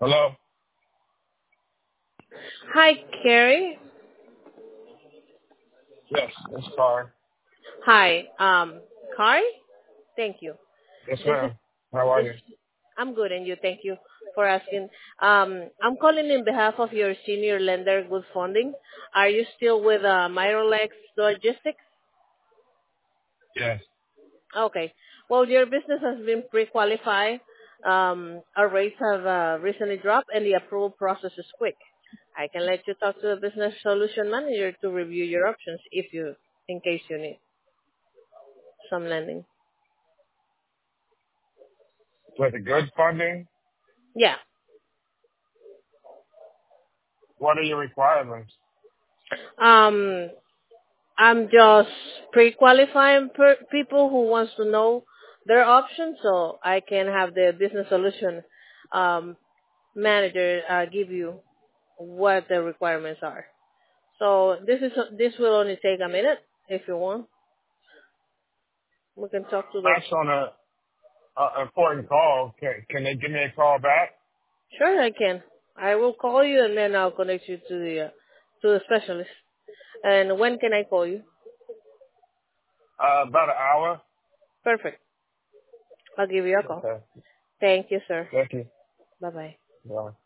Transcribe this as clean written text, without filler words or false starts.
Hello? Hi, Carrie. Yes, it's Car. Hi, Kari. Thank you. Yes, This is ma'am. How are this. you? I'm good, and you. Thank you for asking. I'm calling in behalf of your senior lender, Good Funding. Are you still with Myrolex Logistics? Yes. Okay. Well, your business has been pre-qualified. Our rates have recently dropped, and the approval process is quick. I can let you talk to the business solution manager to review your options in case you need some lending. With the good funding, Yeah. what are your requirements? Um, I'm just pre-qualifying people who wants to know their options, so I can have the business solution um, manager give you what the requirements are. So this will only take a minute if you want. We can talk to the. That's on a important call. Can they give me a call back? Sure, I can. I will call you and then I'll connect you to the specialist. And when can I call you? About an hour. Perfect. I'll give you a call. Okay. Thank you, sir. Thank you. Bye bye. Bye.